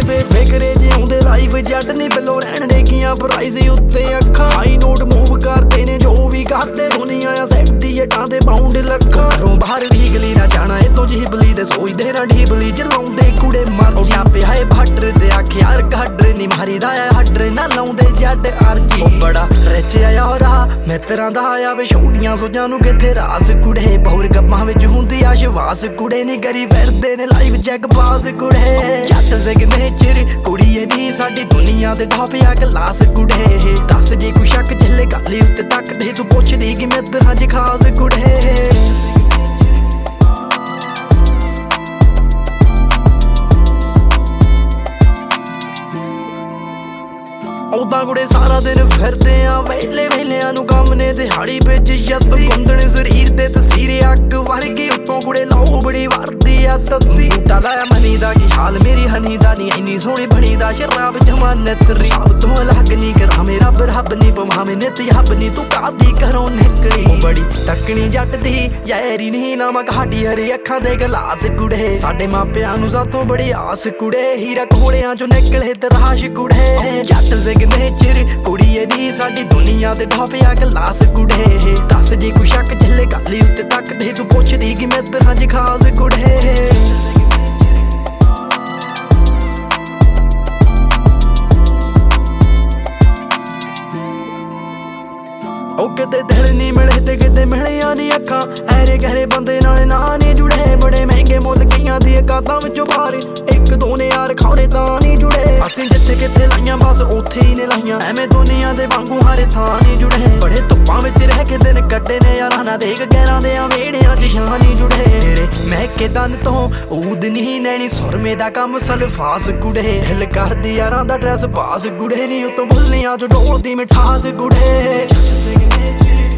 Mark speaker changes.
Speaker 1: ਬੇਫਿਕਰੇ ਜਿਉਂਦੇ ਲਾਈਫ ਜੱਟ ਨਹੀਂ ਬਿੱਲੋ ਰਹਿਣ ਦੇ ਕੀਆਂ ਪ੍ਰਾਈਜ਼ ਉੱਤੇ ਅੱਖਾਂ ਹਾਈ ਨੋਟ ਮੂਵ ਕਰਦੇ ਨੇ ਜੋ ਵੀ ਕਰਦੇ ਦੁਨੀਆ ਆ ਸੈੱਟਦੀ ਜੱਟਾਂ ਦੇ ਬਾਉਂਡ ਲੱਖਾਂ ਘਰੋਂ ਬਾਹਰ ਲੀਗਲੀ ਨਾ ਜਾਣਾ ਇਤੋਂ ਜੀਬਲੀ ਤੇ ਸੋਚਦੇ ਨਾ ਢੀਬਲੀ ਚਲਾਉਂਦੇ ਕੁੜੇ ਮਰ ਗਿਆ ਪਿਆ ਏ ਭੱਟਰ ਤੇ ਆਖਿਆ ਗੱਡਰ ਨੀ ਮਾਰੀਦਾ ਆ ਹੱਡਰ ਨਾ ਲਾਉਂਦੇ ਜੱਟ ਅਰਜੀ ਉਹ ਬੜਾ ਰਿਚ ਆਇਆ ਹੋਰਾ ਮਿੱਤਰਾਂ ਦਾ ਆਇਆ ਵੇ ਛੋਟੀਆਂ ਸੋਝਾਂ ਨੂੰ ਕਿੱਥੇ ਰਾਸ ਕੁੜੇ ਬਹੁਰ ਗੱਪਾਂ ਵਿੱਚ ਹੁੰਦੀ ਆ ਸ਼ਵਾਸ ਕੁੜੇ ਨੀ ਕਰੀ ਫਿਰਦੇ ਨੇ ਲਾਈਵ ਚੈੱਕ ਪਾਸ ਕੁੜੇ ਜੱਟ ਸਿਗਨੇਚਰ ਕੁੜੀਏ ਨੀ ਸਾਡੀ ਦੁਨੀਆ ਤੇ ਢਾਪਿਆ ਕਲਾਸ ਕੁੜੇ ਦੱਸ ਜੇ ਕੋਈ ਸ਼ੱਕ ਚੱਲੇ ਗੱਲ ਉੱਤੇ ਤੱਕਦੇ ਤੂੰ ਪੁੱਛਦੀ ਕਿ ਮਿੱਤਰਾਂ ਚ ਖਾਸ ਕੁੜੇ ਉਦਾਂ ਕੁੜੇ ਸਾਰਾ ਦਿਨ ਫਿਰਦੇ ਆ ਵੇਲੇ ਵੇਲਿਆਂ ਨੂੰ ਕੰਮ ਨੇ ਦਿਹਾੜੀ ਵਿੱਚ ਜੱਤ ਗੁੰਦਣ ਸਰੀਰ ਤੇ ਤਸੀਰ ਅੱਗ ਵਰਗੀ ਉੱਤੋਂ ਕੁੜੇ ਲਾਉ ਬੜੀ ਵਰਦੀ ਆ ਤੱਤੀ ਬੂਟਾ ਲਾਇਆ ਮਨੀ ਦਾ ਕੀ ਹਾਲ ਮੇਰੀ ਹਨੀ ਦਾ ਨੀ ਇੰਨੀ ਸੋਹਣੀ ਬਣੀ ਦਾ ਸ਼ਰਾਬ ਜਮਾਨਤ ਰੀ ਸਭ ਤੋਂ ਅਲੱਗ ਨੀ ਕਰਾਂ ਮੇਰਾ ਰੱਬ ਨੀ ਪਵਾਵੇਂ ਨਿਤ ਯੱਬ ਨੀ ਤੂੰ ਕਾਦੀ ਘਰੋਂ ਨਿਕਲੀ ਬੜੀ ਤੱਕਣੀ ਜੱਟ ਦੀ ਯਾਰੀ ਨਹੀਂ ਨਾ ਮਗਾਡੀ ਹਰੇ ਅੱਖਾਂ ਦੇ ਗਲਾਸ ਕੁੜੇ ਸਾਡੇ ਮਾਪਿਆਂ ਨੂੰ ਸਾਤੋਂ ਬੜੀ ਆਸ ਕੁੜੇ ਹੀਰਾ ਕੋਲਿਆਂ ਚੋਂ ਨਿਕਲੇ ਤਰਾਸ਼ ਕੁੜੇ ਜੱਟ ਸਿਗਨੇਚਰ ਕੁੜੀਏ ਨੀ ਸਾਡੀ ਦੁਨੀਆ ਤੇ ਢਾਪਿਆ ਕਲਾਸ ਕੁੜੇ ਦੱਸ ਜੇ ਕੋਈ ਸ਼ੱਕ ਚੱਲੇ ਗੱਲ ਉੱਤੇ ਤੱਕਦੇ ਤੂੰ ਪੁੱਛਦੀ ਕਿ ਮਿੱਤਰਾਂ ਚ ਖਾਸ ਕੁੜੇ ਉਹ ਕਿਤੇ ਦਿਲ ਨੀ ਮਿਲੇ ਤੇ ਕਿਤੇ ਮਿਲਿਆ ਨੀ ਅੱਖਾਂ ਐਰੇ ਗਹਿਰੇ ਬੰਦੇ ਨਾਲ ਨਾ ਨੀ ਜੁੜੇ ਬੜੇ ਮਹਿੰਗੇ ਮੁੱਲ ਗਈਆਂ ਦੀ ਕਾਤਾਂ ਵਿੱਚੋਂ ਬਾਹਰ ਇੱਕ ਦੋ ਨੇ ਯਾਰ ਖੌਰੇ ਤਾਂ ਨੀ ਜੁੜੇ ਅਸੀਂ ਜਿੱਥੇ ਕਿਤੇ ਲਾਈਆਂ ਬਸ ਉੱਥੇ ਹੀ ਨੇ ਲਾਈਆਂ ਐਵੇਂ ਦੁਨੀਆ ਦੇ ਵਾਂਗੂ ਹਾਰੇ ਥਾਂ ਨੀ ਜੁੜੇ ਬੜੇ ਧੁੱਪਾਂ ਵਿੱਚ ਰਹਿ ਕੇ ਦਿਨ ਕੱਢੇ ਨੇ ਯਾਰਾਂ ਨਾ ਦੇਖ ਗੈਰਾਂ ਦੇ ਆ ਵੇੜਿਆਂ ਚ ਛਾਂ ਨੀ ਜੁੜੇ ਤੇਰੇ ਮਹਿਕੇ ਦੰਦ ਤੋਂ ਊਦ ਨੀ ਨੈਣੀ ਸੁਰਮੇ ਦਾ ਕੰਮ ਸਲਫਾਸ ਕੁੜੇ ਦਿਲ ਕਰਦੀ ਯਾਰਾਂ ਦਾ ਡਰੈਸ ਪਾਸ ਕੁੜੇ ਨੀ ਉਤੋਂ ਬੁੱਲੀਆਂ ਚ ਡੋਲਦੀ ਮਿਠਾਸ ਕੁੜੇ